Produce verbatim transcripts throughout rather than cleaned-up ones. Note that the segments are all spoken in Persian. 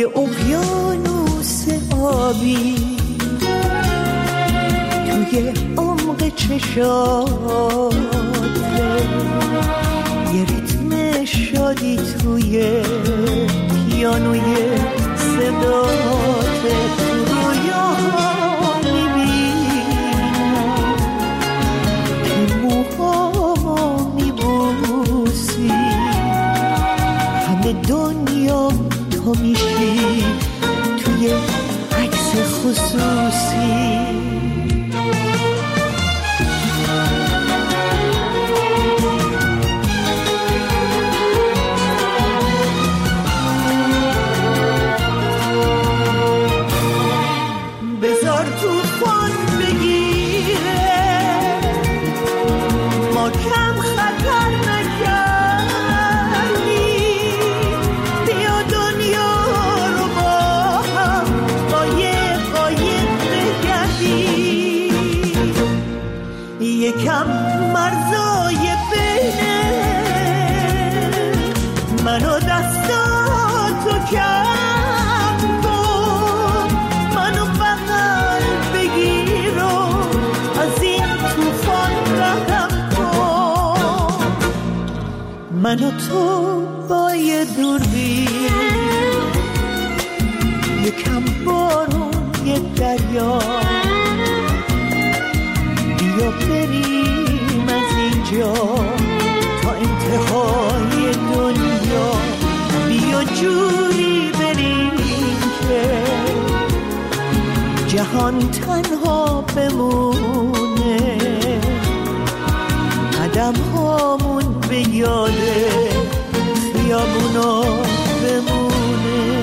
اقیانوس آبی توی عمق چشاته، یه ریتم شادی توی پیانوی صداته. رویا میبینم که موهامو میبوسی، همه دنیا تو میشی توی عکس خصوصی. یکم مرزای بینه منو دستاتو کم کن، منو بغل بگیر و از این توفان رهم کن. منو تو با یه دوربین، یکم بارون یه دریا، بیا بریم از اینجا تا انتهای دنیا. بیا جوری بریم که جهان تنها بمونه، قدم هامون به یاد خیابونا بمونه.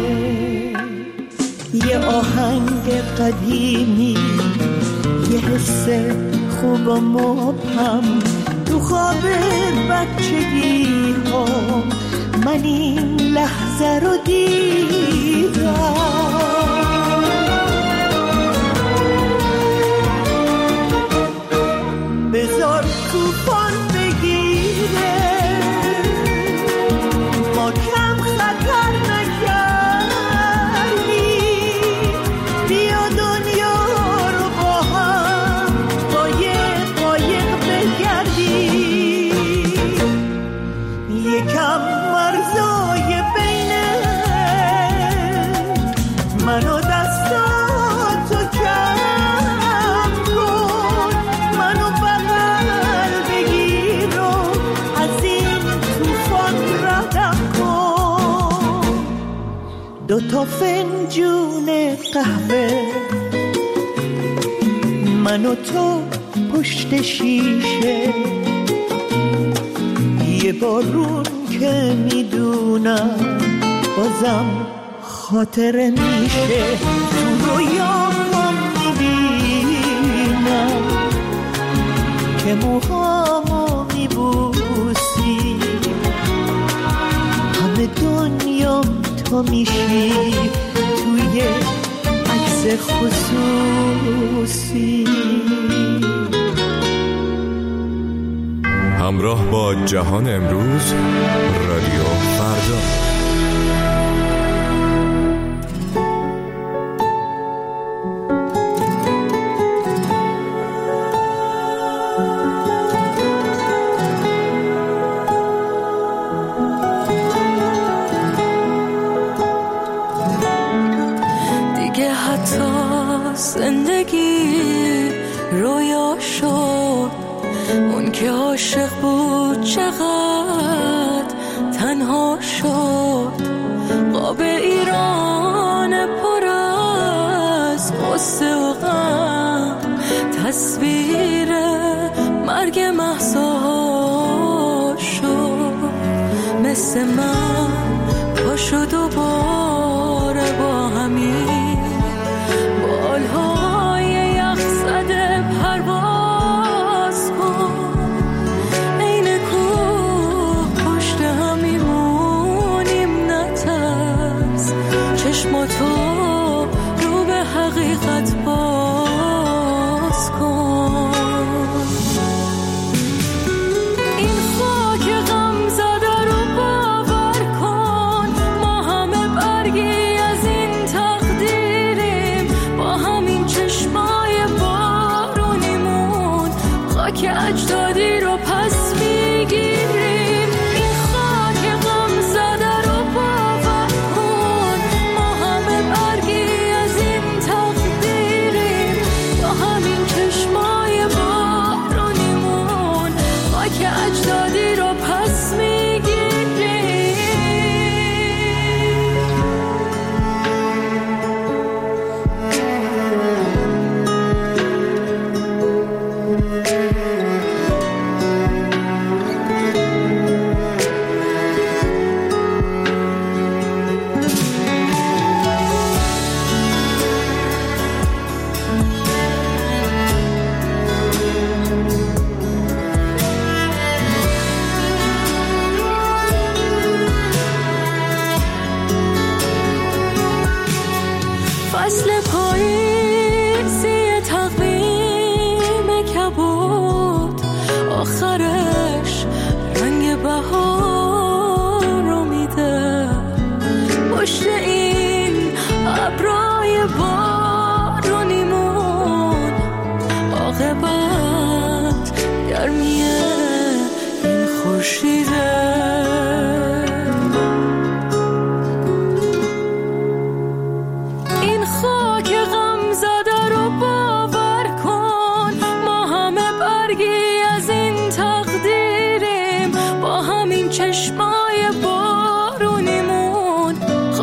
یه آهنگ قدیمی، یه حس خوب و مبهم تو خواب بچگی ها، من این لحظه رو دیدم. بذار طوفان بگیره، ما کم خطر نکردیم، بیا دنیا رو با هم قایق قایق بگردیم. یکم مرزای بینه منو دستاتو کم کن، منو بغل بگیر و از این توفان ردم کن. دوتا فنجون قهوه من و تو پشت شیشه، یه بارون که میدونم بازم خاطره میشه. تو رویام میبینم که موهامو میبوسی، همه دنیام تو میشی توی عکس خصوصی. همراه با جهان امروز، رادیو فردا. دیگه حتی زندگی رویا شد، اون که عاشق بود چقدر تنها شد. قاب ایران پر از قصه و غم، تصویر مرگ مهسا شد. مثل من پاشو دوباره با همین بالهای یخ زده پرواز کن. این کوه پشت هم میمونیم نترس، چشماتو رو به حقیقت باز کن. این خاک غم زده رو باور کن، ما همه بر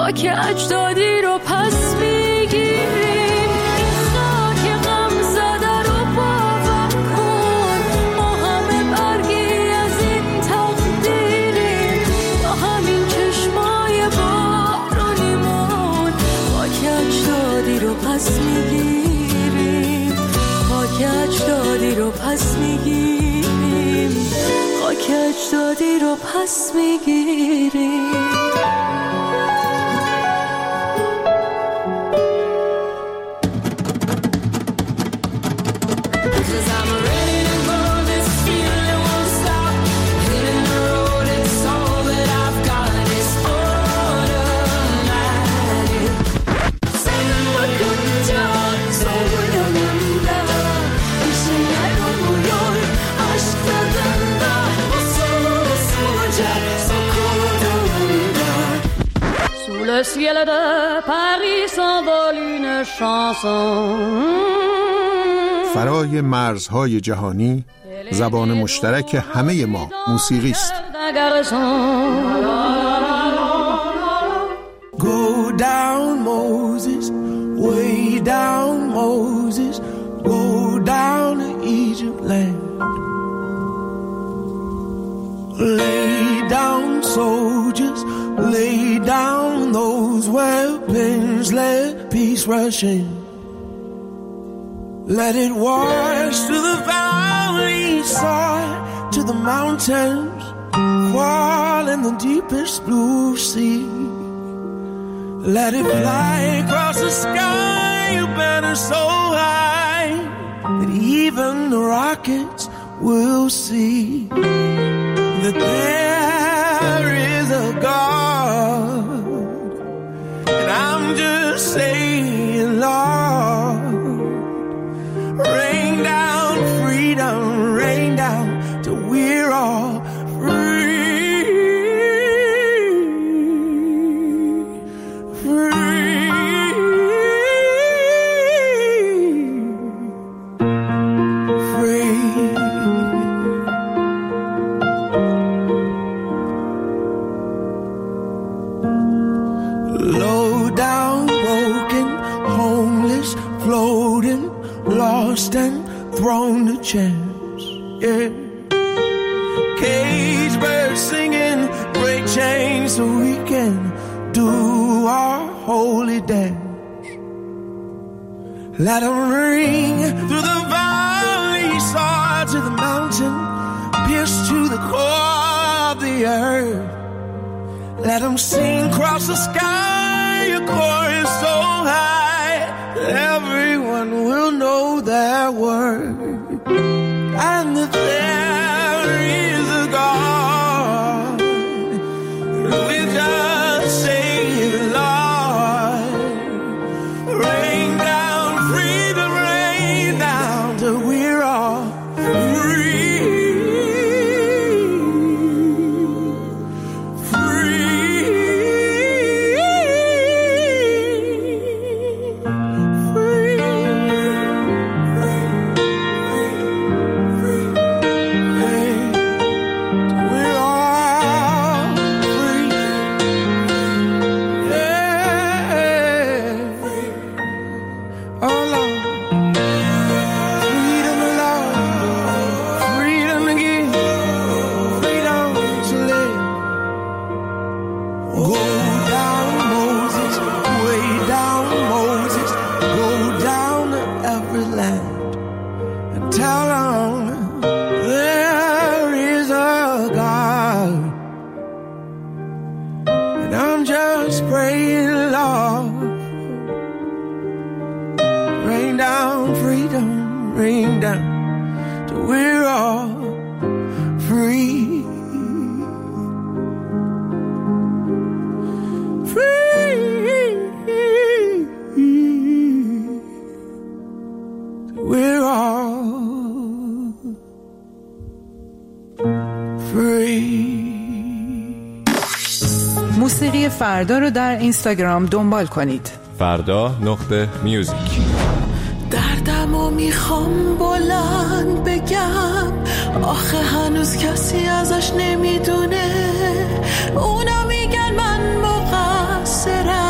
خاک اجدادی رو پس میگیریم. این خاک غم زده رو باور کن، ما همه برگی از این تقدیریم. با همین چشمای بارونیمون خاک اجدادی رو پس میگیریم. خاک اجدادی رو پس میگیریم. خاک اجدادی رو پس میگیریم. Le ciel de Paris s'envole une chanson. فرای مرزهای جهانی زبان مشترک همه ما موسیقی است. Go down Moses, way down Moses, go down to Egypt land. Lay down soldiers, lay down those weapons, let peace rush in. Let it wash through the valley side to the mountains, fall in the deepest blue sea. Let it fly across the sky, a banner so high that even the rockets will see that there is a God. And I'm just saying, Lord, rain down freedom, rain down till we're all free, free, free. Low down, broken, homeless, floating, lost and thrown to chance, yeah. Cage birds singing, break chains so we can do our holy dance. Let them ring through the valley, soar to the mountain, pierce to the core of the earth. Let them sing across the sky, a chorus so high that everyone will know their word, and that there is a God. We just say, Lord, rain down freedom, rain down till we're all free. موسیقی فردا رو در اینستاگرام دنبال کنید. فردا نقطه میوزیک. دردمو میخوام بلند بگم، آخه هنوز کسی ازش نمیدونه. اونا میگن من مقصرم،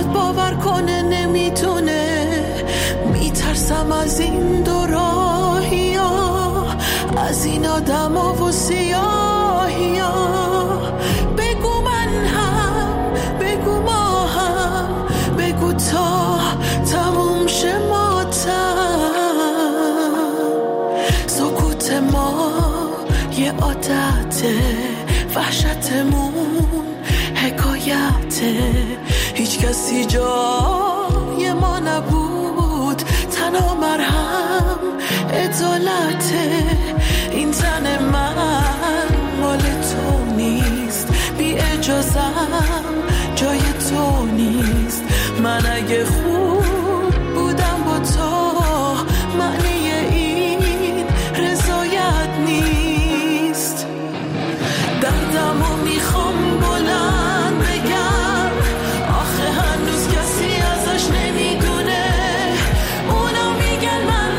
میخواد باور کنه نمیتونه، میترسم از این دو راهی ها، از این آدم ها و سیاهی ها. بگو من هم، بگو ما هم، بگو تا تموم شه ماتم. سکوت ما یه عادته، وحشتمون حکایته، هیچ کسی جای ما نبود، تنها مرهم عدالته. این تن من مال تو نیست، بی اجازم جای تو نیست. من اگه خوب بودم با تو، معنی این رضایت نیست. دردمو میخوام بلند بگم، آخه هنوز کسی ازش نمیدونه. اونا میگن من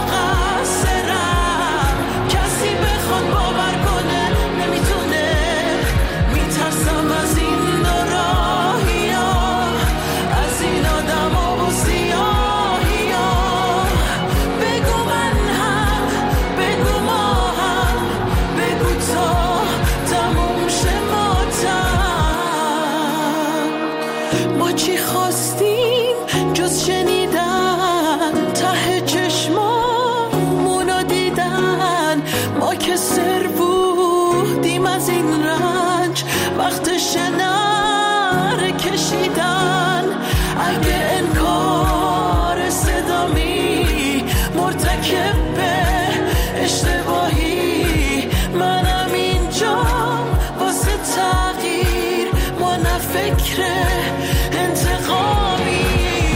مقصرم، کسی بخواد باور کنه نمیتونه. میترسم از این راهی ها، از این آدم ها و سیاهی ها. بگو من هم، بگو ما هم، بگو تا تموم شه ماتم. ما چی خواستیم جز شنیدن، ته چشمامونو دیدن. ما که سر بودیم از این رنج، وقتش نره کشیدن. اگه انکار صدامی مرتکب به اشتباهی، منم اینجا واسه تغییر، ما نه فکر انتقامی.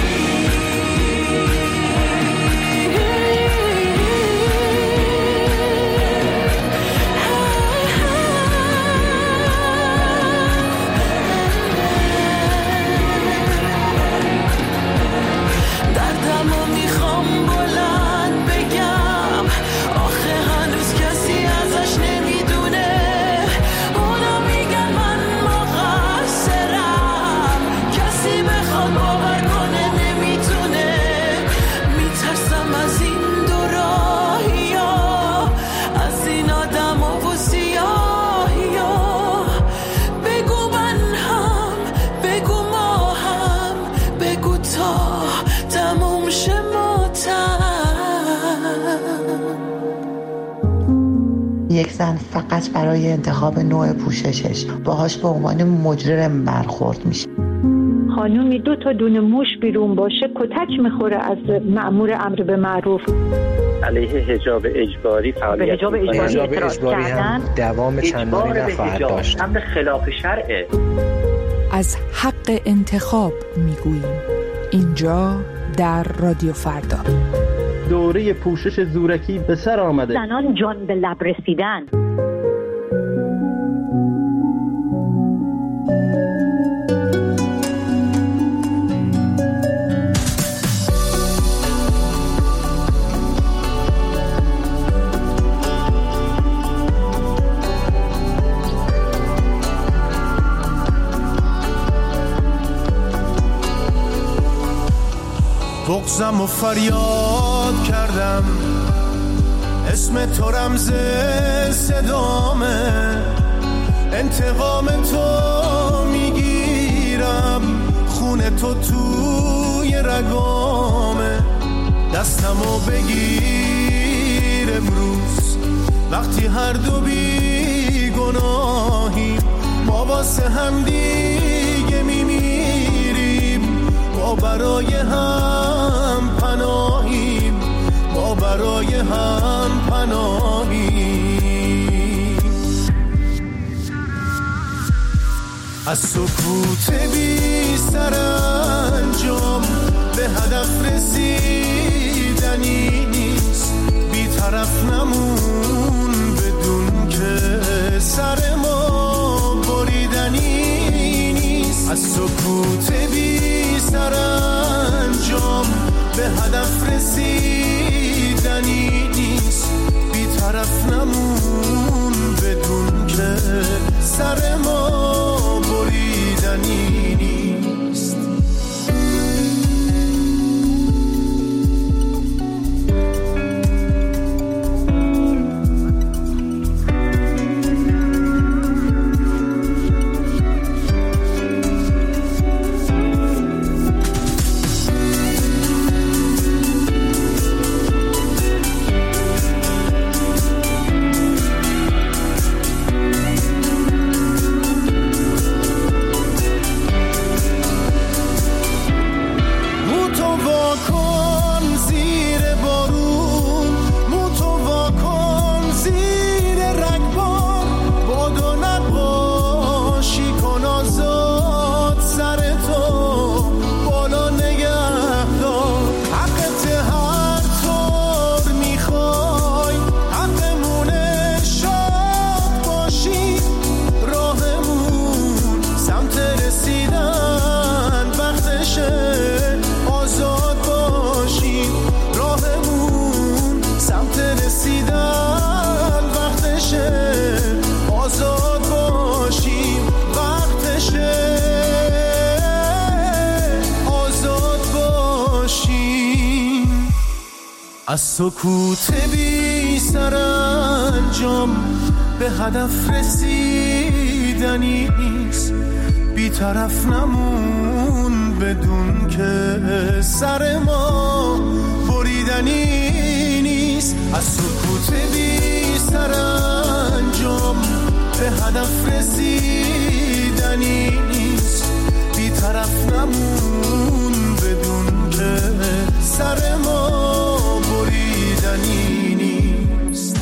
دردمو میخوام بلند بگم، آخه هنوز کسی ازش نمیدونه. اونا میگن من مقصرم، کسی بخواد باور کنه نمیتونه. میترسم از این دو راهی ها، از این آدم ها و سیاهی ها. بگو من هم، بگو ما هم، بگو تا تموم شه ماتم. یک زن فقط برای انتخاب نوع پوششش باهاش به عنوان مجرم برخورد میشه. خانومی دو تا دونه موش بیرون باشه کتک میخوره از مأمور امر به معروف. علیه حجاب اجباری فعالیت حجاب اجباری, حجاب اجباری هم دوام چندانی نخواهد داشت. امر خلاف شرعه. از حق انتخاب میگوییم اینجا در رادیو فردا. دوره پوشش زورکی به سر آمده. زنان جان به لب رسیدن. بغضم و فریاد کردم، اسم تو رمز صدامه. انتقام تو میگیرم، خون تو توی رگامه. دستمو بگیر امروز، وقتی هر دو بی گناهیم. ما واسه هم دیگه میمیریم، ما برای هم پناهیم، ما برای هم پناهیم. از سکوت بی سرانجام به هدف رسیدنی نیست. بی طرف نمون بدون که سر ما بریدنی نیست. از سکوت بی سرانجام به هدف رسیدنی نیست. بی طرف نمون بدون که سر ما بریدنی نیست. از سکوت بی سرانجام به هدف رسیدنی نیست، بی طرف نمون بدون که سر ما بریدنی نیست. از سکوت بی سرانجام به هدف رسیدنی نیست، بی طرف نمون بدون که سر ما بریدنی نیست.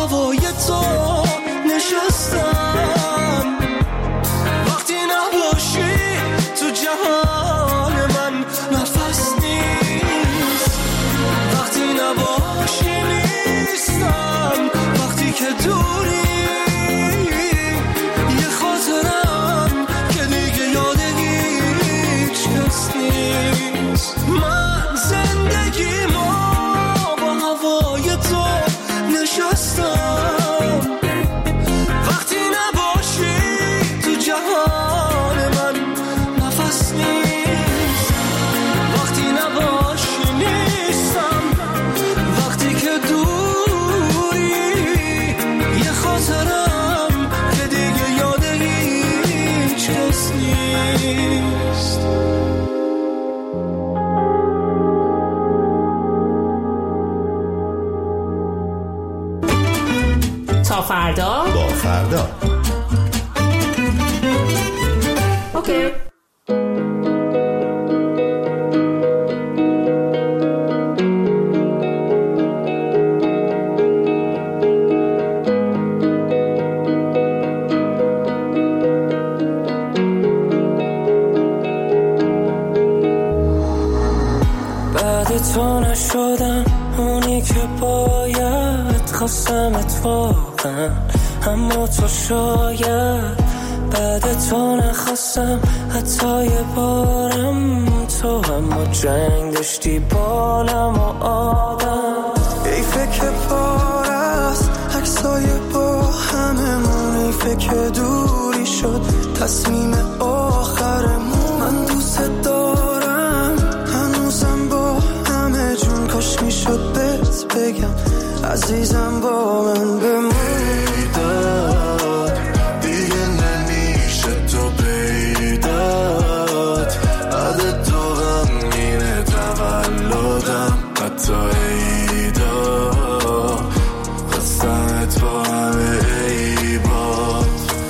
نشستم وقتی نباشی نباشی نیستم وقتی که دوری یه خاطرم که دیگه یاد هیچ کس نیست من زندگیمو با هوای تو نشستم وقتی نباشی تو جهان من نفس نیست وقتی نباشی نیستم وقتی که دوری یه خاطرم که دیگه یاد هیچ کس نیست تا فردا با فردا اوکی. بعد تو نشدم اونی که باید خواستمت واقعا اما تو شاید بعد تو نخواستم حتی یه بارم تو اما جنگ داشتی بالم و آدم ایفه که پار است عکسای با هممون ایفه که دوری شد تصمیم آخرمون من دوست دارم هنوزم با همه جون کاش میشد بهت بگم عزیزم با من بمون دیگه نمیشه تو پیدات عدد تو غمگینه تولدم حتی عیدا خواستمت با همه عیبات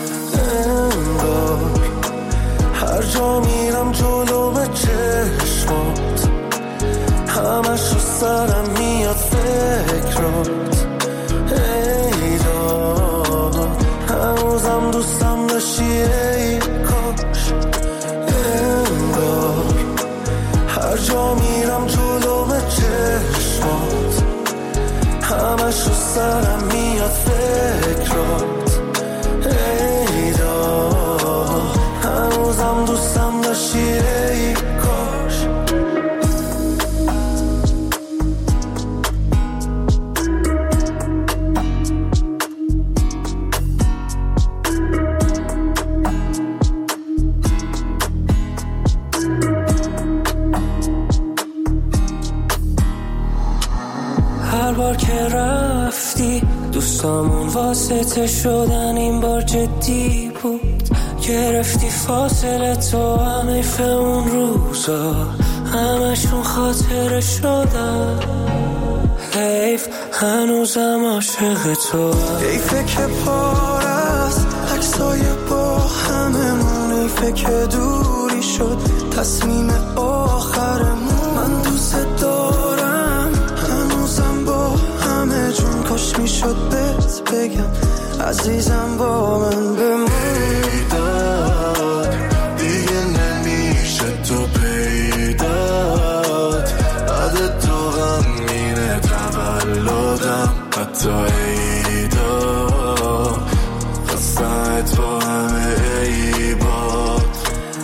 انگار هر جا میرم جلو به چشمات همش رو سرم میاد فکرات ای دار هنوزم دوستم داشتی ای کاش انگار هر جا میرم جلو به چشمات همش رو سرم میاد فکرات ای دار هنوزم دوستم داشتی ای کاش هر بار که رفتی دوستامون واسطه شدن این بار جدی بود گرفتی فاصله تو هم ایف اون روزا همشون خاطره شدن حیف هنوزم عاشق تو حیفه که پار است عکسای با هممون ایفه که دوری شد تصمیم آخرمون من دوست دارم هنوزم با همه جون کاش میشد بهت بگم عزیزم با من بمون دیگه نمیشه تو پیدات عدد تو غمگینه تولدم حتی عیدا خواستمت با همه عیبات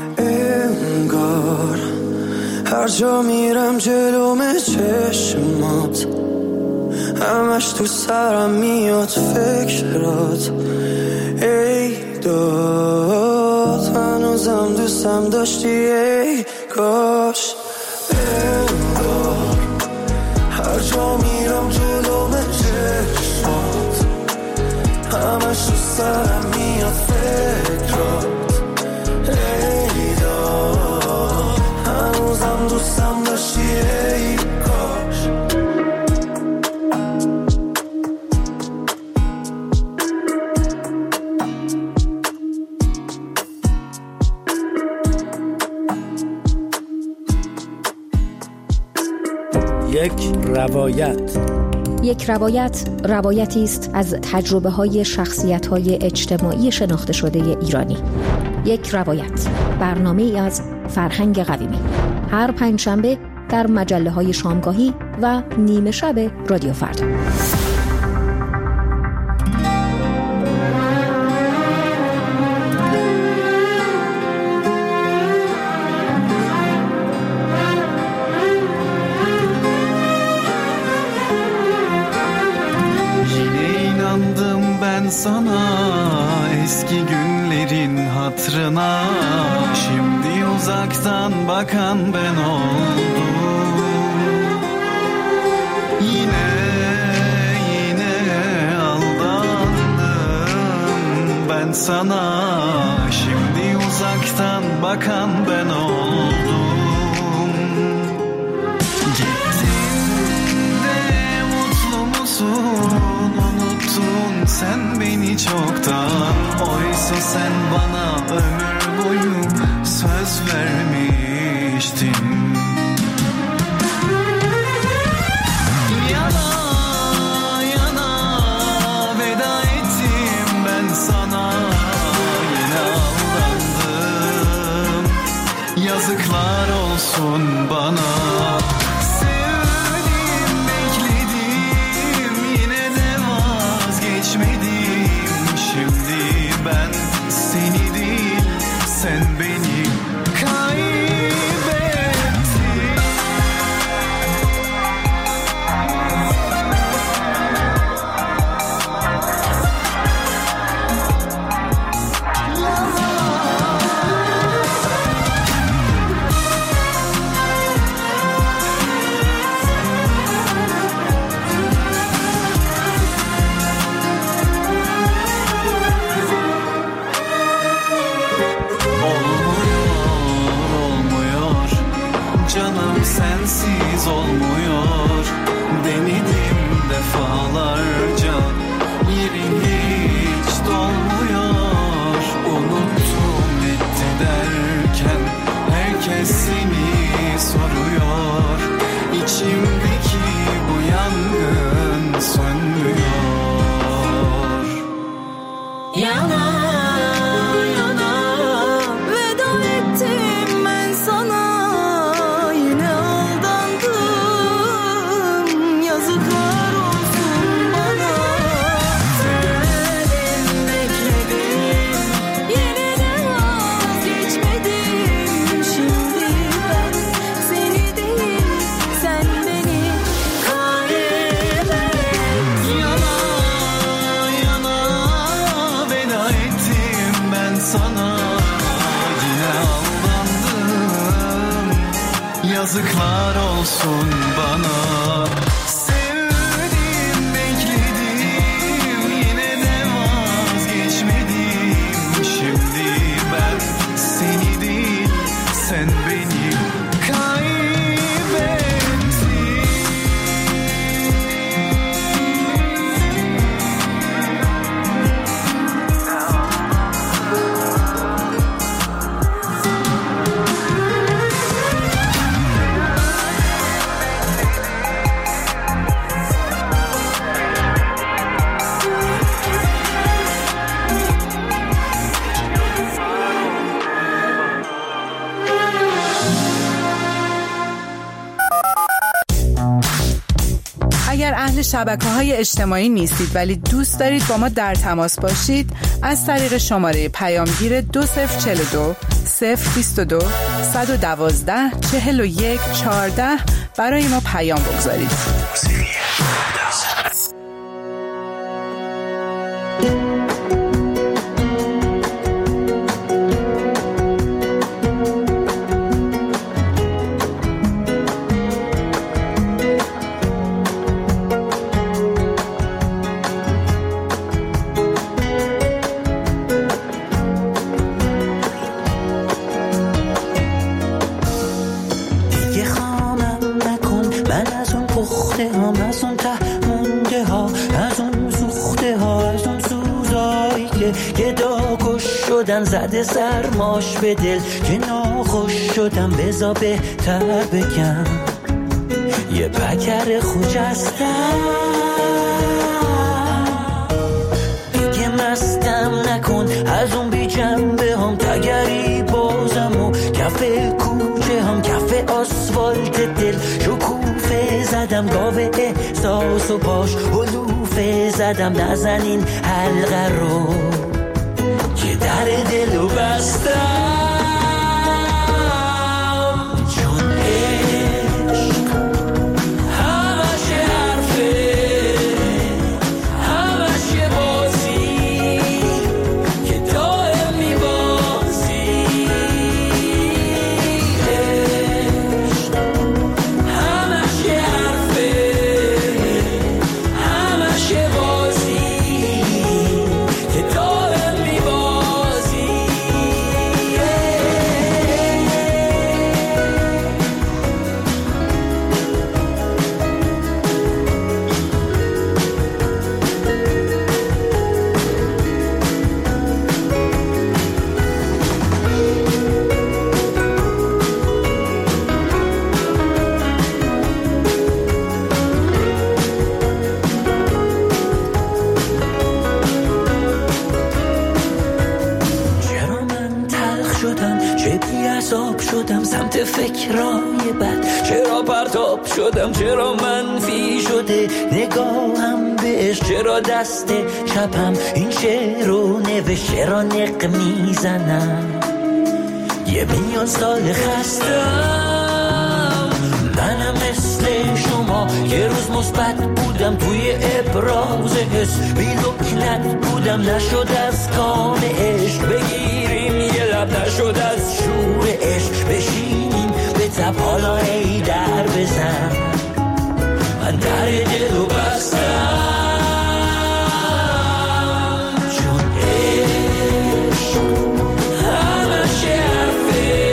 انگار هر جا میرم جلوم چشمات همش تو سرم میاد فکرات ای داد هنوزم دوستم داشتی ای کاش انگار هر جا میرم جلوم چشمات همش تو سرم میاد فکرات ای داد هنوزم دوستم داشتی ای کاش یک روایت یک روایت روایتی است از تجربه‌های شخصیت‌های اجتماعی شناخته شده ایرانی. یک روایت برنامه‌ای از فرهنگ قویمی هر پنجشنبه در مجله های شامگاهی و نیمه شب رادیو فردا. Sana eski günlerin hatırına şimdi uzaktan bakan ben oldum. Yine yine aldandım ben sana, şimdi uzaktan bakan ben oldum. Gittin de mutlu musun? Sen beni çoktan, oysa sen bana ömür boyu söz vermiştin. Yana yana veda ettim ben sana, yine aldandım. Yazıklar olsun bana. Şimdi ben seni değil, sen beni kaybettin. Sensiz olmuyor, denedim defalarca, yerin hiç dolmuyor. Unuttum etti derken herkes seni soruyor. İçimdeki bu yangın sönmüyor. Yana yana veda ettim ben sana, yazıklar olsun bana. Sevdim, bekledim, yine de vazgeçmedim. Şimdi ben seni değil, sen beni اگر اهل شبکه‌های اجتماعی نیستید ولی دوست دارید با ما در تماس باشید، از طریق شماره پیامگیر دو صفر چهل و دو صفر بیست و دو صد و دوازده چهل و یک چهارده برای ما پیام بگذارید. زده سرماش به دل که ناخوش شدم، بزا بهتر بگم یه پکر خوجستم. دیگه مستم نکن از اون بی جنبه هم، تگری بازم و کف کوچه هم، کف آسفالت دل راست و پاش علوفه زدم نزنین حلقه رو که در دلو بستم سمت فکرای بد چرا پرتاب شدم چرا منفی شده نگاهم بهش چرا دست چپم این شعر رو نوشت چرا نق میزنم یه میلیون سال خستم منم مثل شما یه روز مثبت بودم توی ابراز حس بی لکنت بودم نشد از کام عشق بگیریم یه لب نشد از شور عشق بشینیم به تب حالا ای در بزن من در دلو بستم چون عشق همش حرفه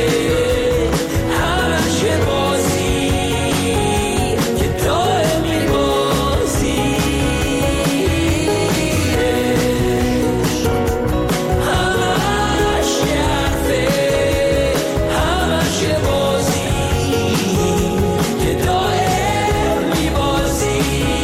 همش بازی که دائم میبازی عشق همش حرفه همش بازی که دائم میبازی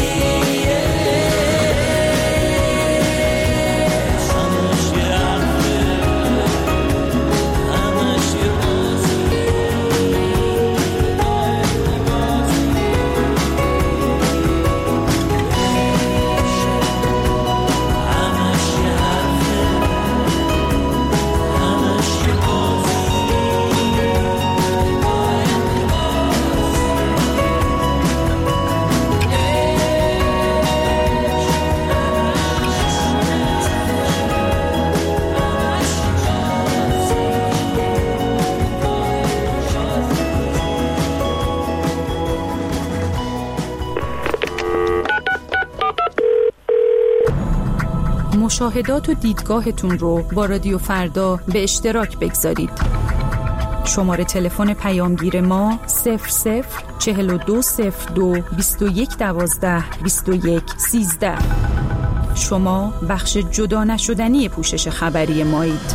مشاهدات و دیدگاهتون رو با رادیو فردا به اشتراک بگذارید. شماره تلفن پیامگیر ما صفر صفر چهل و دو صفر دو بیست و یک دوازده بیست و یک سیزده. شما بخش جدا نشدنی پوشش خبری مایید.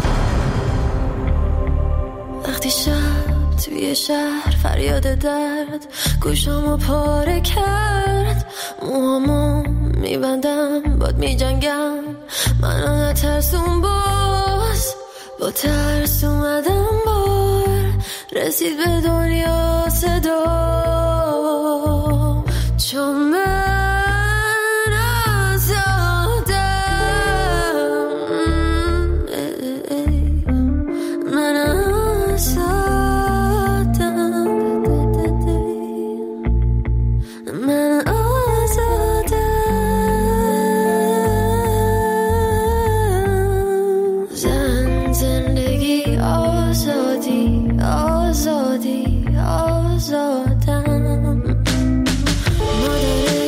وقتی شب توی شهر فریاد درد گوشامو پاره کرد موهامو میبندم باد میجنگم منو نترسون باز با ترس اومدم بار رسید به دنیا صدا چون من آزادم من آزادم من آزادم زن زندگی آزادی آزادی آزادم مادر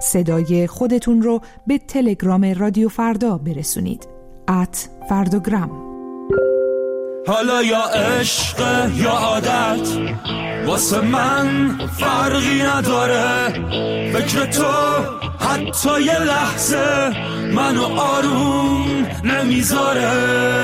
صدای خودتون رو به تلگرام رادیو فردا برسونید. ات فردوگرام. حالا یا عشق یا عادت واسه من فرقی نداره، فکر تو حتی یه لحظه منو آروم نمیذاره.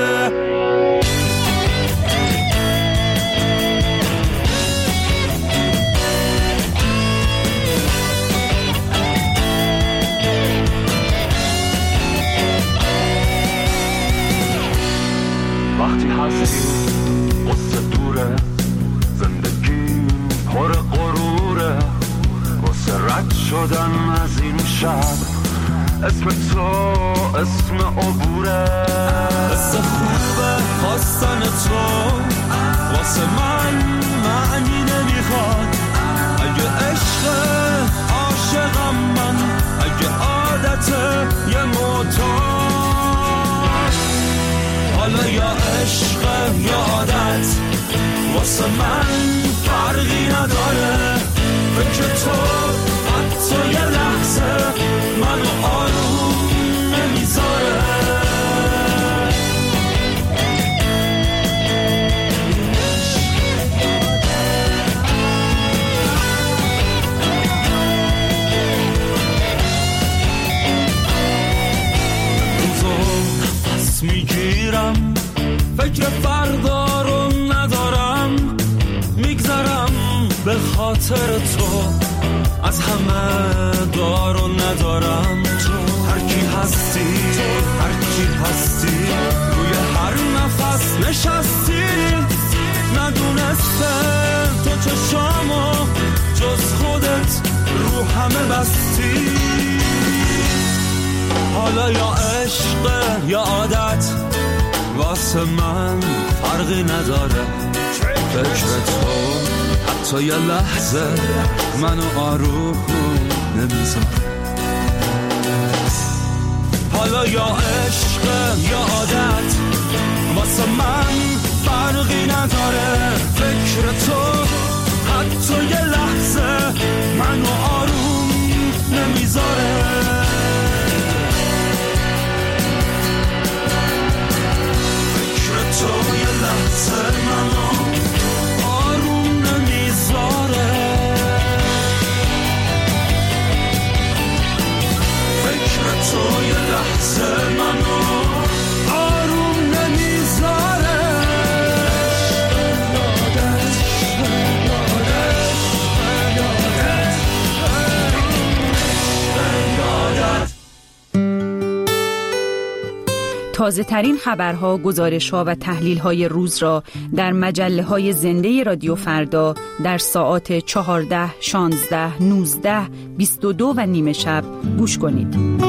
وقتی هستی قصه دوره، زندگی پر غروره، واسه رد شدن از این شب اسم تو اسم عبوره. قصه خوبه خواستن تو واسه من معنی نمیخواد. اگه عشق عاشقم من، اگه عادت یه معتاد. حالا یا عشق یا عادت واسه من فرقی نداره، فکر تو حتی یه لحظه منو آروم نمیذاره. میگیرم فکر فردا رو ندارم، میگذرم به خاطر تو، از همه دار و ندارم. تو هر کی هستی، هر کی هستی، روی هر نفس نشستی، ندونسته تو چشامو جز خودت رو همه بستی. حالا یا عشق یا عادت واسه من فرقی نداره، فکر تو حتی یه لحظه منو آروم نمیذاره. حالا یا عشق یا عادت واسه من فرقی نداره، فکر تو حتی یه لحظه منو آروم نمیذاره. تو یه لحظه منو آروم نمیذاره، فکر تو یه لحظه منو آروم نمیذاره. تازه ترین خبرها، گزارش‌ها و تحلیل‌های روز را در مجله‌های زنده رادیو فردا در ساعات چهارده، شانزده، نوزده، بیست و دو و نیمه شب گوش کنید.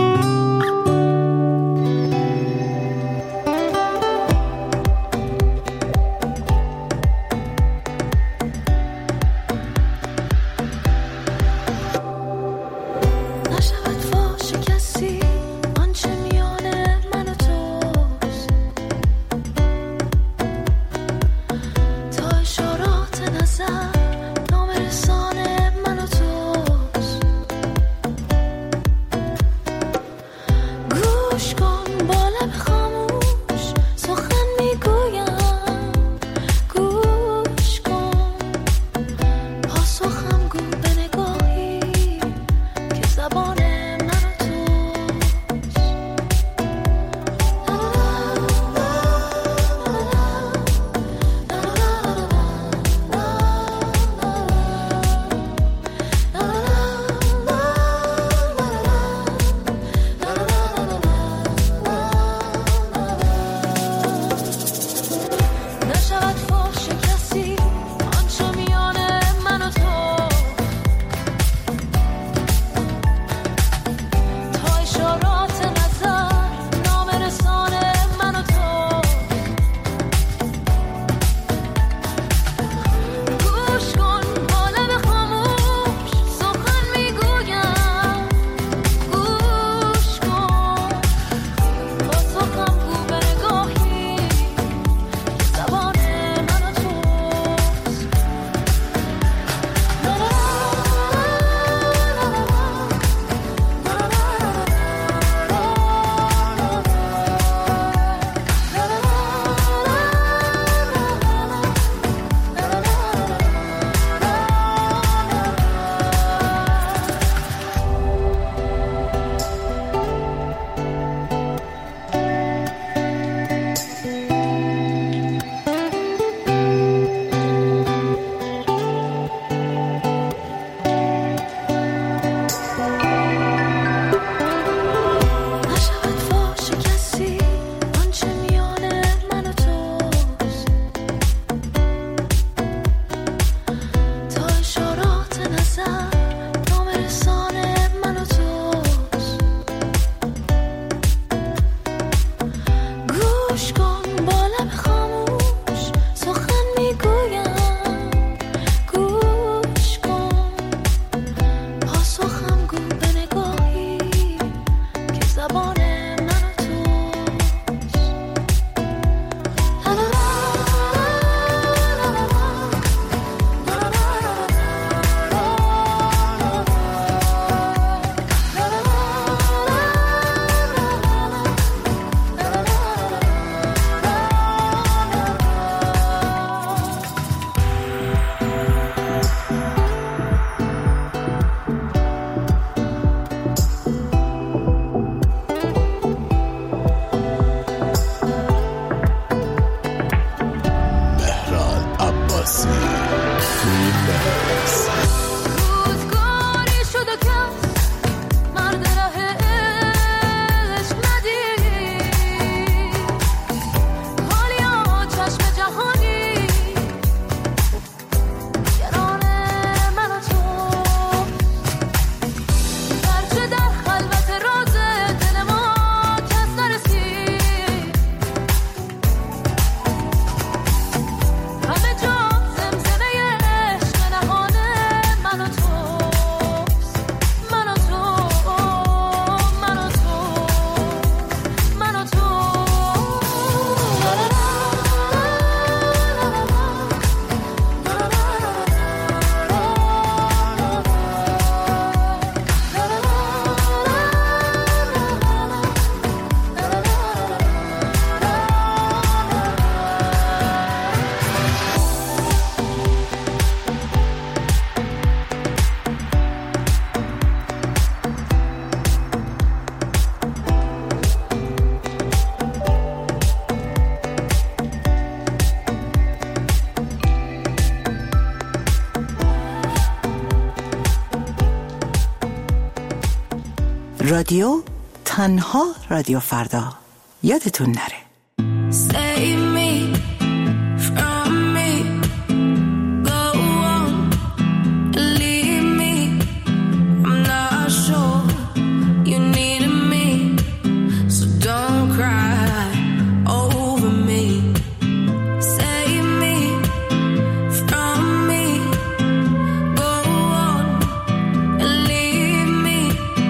رادیو تنها رادیو فردا یادتون نره.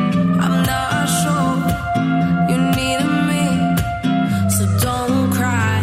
Cry.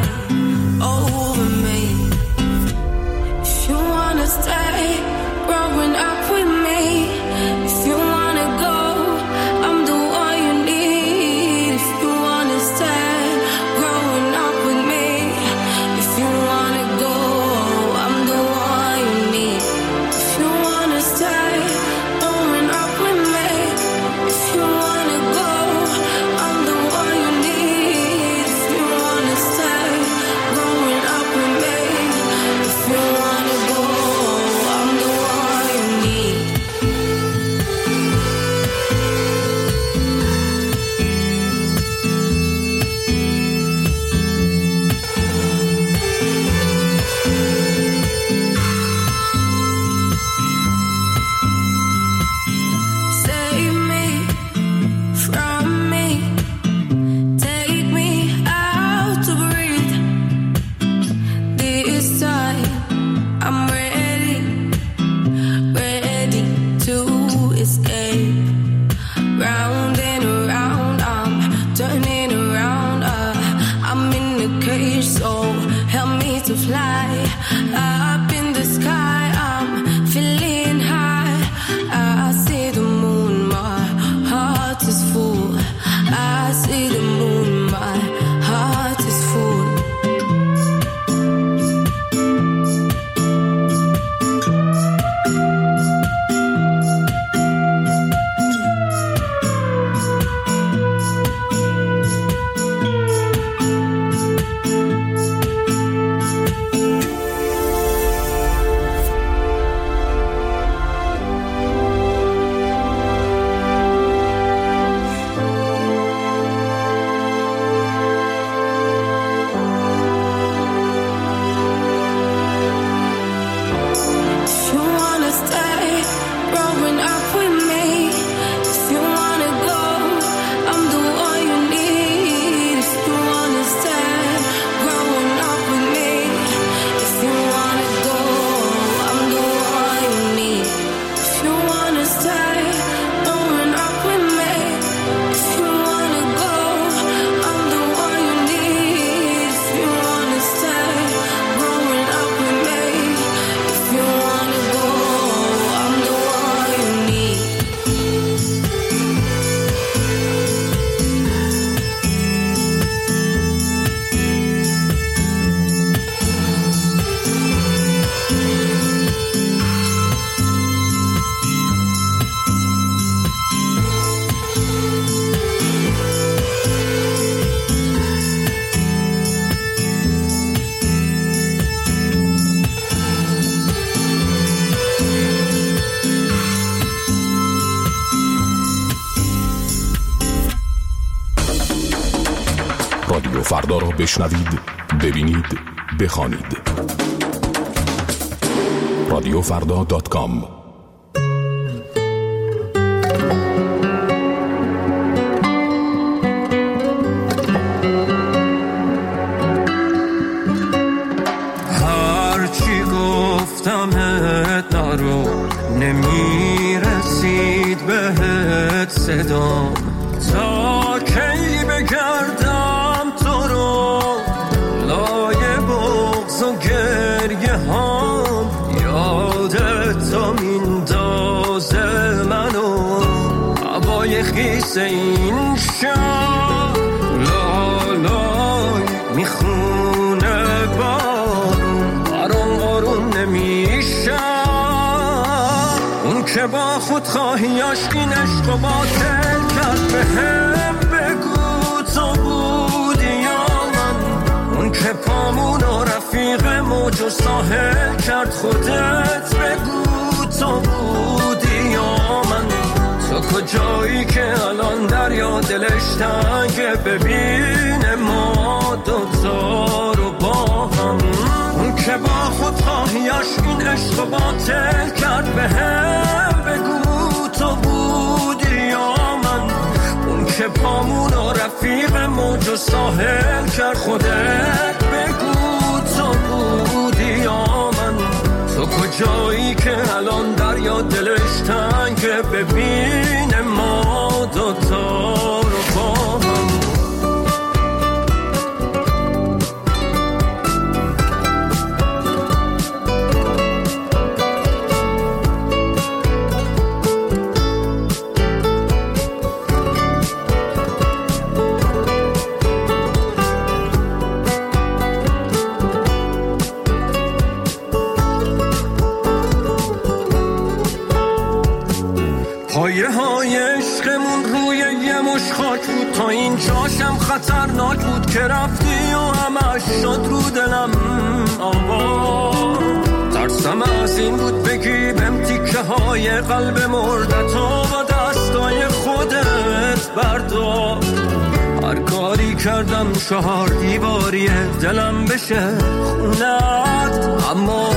فردا را بشنوید، ببینید، بخوانید. رادیو فردا دات کام. هرچی گفتمت نرو، نمیرسید بهت صدام، تا کی بگردم تو رو لای بغض و گریه هام، یادت تا میندازه منو هوای خیس این شب، لالای میخونه بارون برام آروم نمیشه، اون که با خود خواهیاش این عشق و باطل کرد به هم بگو تو بودی یا من، اون که پامون و رفیق موج و ساحل کرد خودت بگو تو بودی یا من، تو کجایی که الان دریا دلش تنگه ببینه ما دوتا رو با هم، اون که با خود خواهیاش این عشق و باطل کرد به هم بگو تو بودی یا من، اون که پامون و رفیق موج و ساحل کرد خودت بگو تو بودی یا من، تو کجایی که الان دریا دلش تنگه ببینه ما دوتا رو با هم. پایه های عشقمون روی یه مش خاک بود، تا این جاشم خطرناک بود که رفتی و همش شد رو دلم آوا، ترسم از این بود بگی بهم تیکه های قلب مردتو با دستای خودت بردار، هر کاری کردم چهار دیواری دلم بشه خونت اما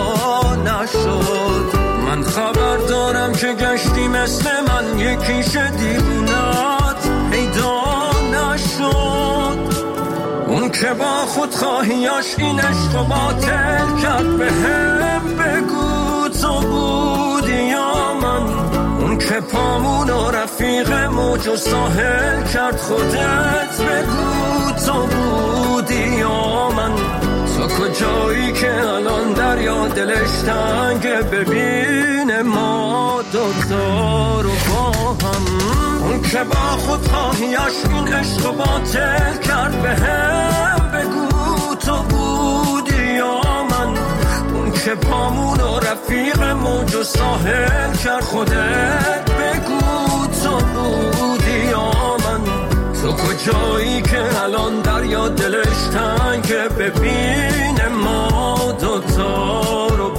نشد، من خبر دارم که گشتی مثل من یکیش دیوونت پیدا نشد، اون که با خود خواهیاش این عشق و باطل کرد به هم بگو تو بودی یا من، اون که پامون و رفیق موج و ساحل کرد خودت بگو تو بودی یا من، تو کجایی که الان دریا دلش تنگه ببینه ما دوتا رو با هم، اون که با خود خواهیاش این عشق و باطل کرد به هم بگو تو بودی یا من، اون که پامون و رفیق موج و ساحل کرد خودت بگو تو بودی یا من، تو کجایی که الان دریا دلش تنگه ببینه ما دوتا رو